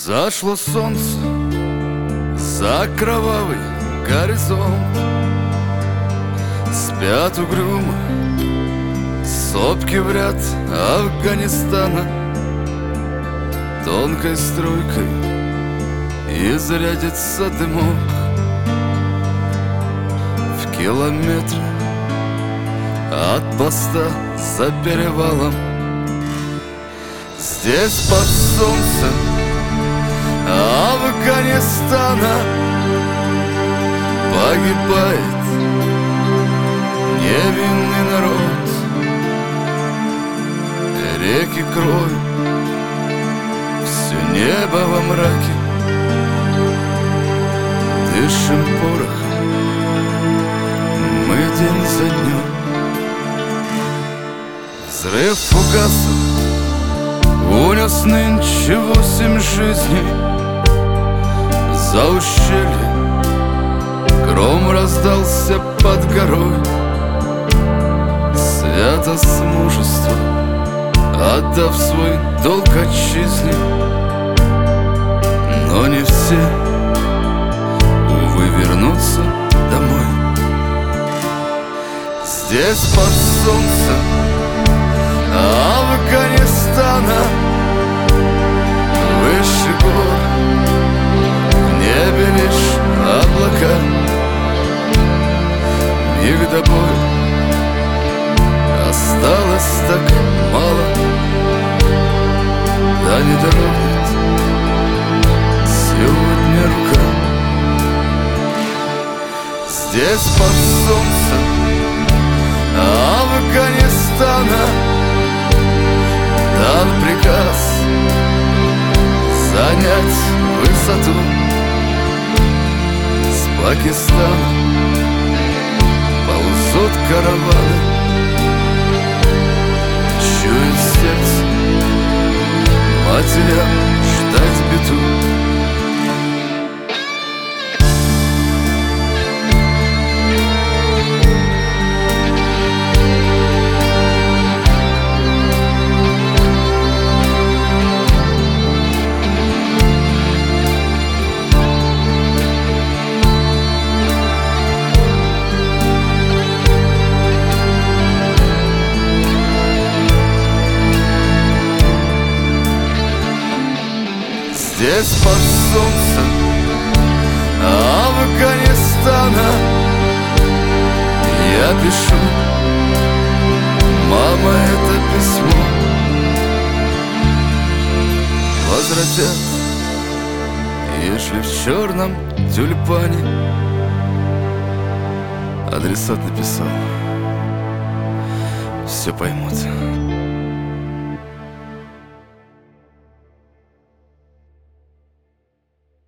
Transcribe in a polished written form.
Зашло солнце за кровавый горизонт. Спят угрюмо сопки в ряд Афганистана. Тонкой струйкой изрядится дымок. В километре от поста за перевалом. Здесь под солнцем Афганистана погибает невинный народ. Реки крови, все небо во мраке. Дышим порохом мы день за днем. Взрыв фугаса унес нынче 8 жизней. За ущелье гром раздался под горой. Свято с мужеством отдав свой долг отчизне. Но не все, увы, вернутся домой. Здесь под солнцем Афганистана выше гор, в небе лишь облака. Миг до боя осталось так мало. Да не дрогнет сегодня рука. Здесь под солнцем Афганистана дан приказ занять высоту. С Пакистана ползут караваны. Чует сердце матерям ждать беду. Здесь под солнцем Афганистана я пишу, мама, это письмо возвратят, если в черном тюльпане. Адресат написал, все поймут.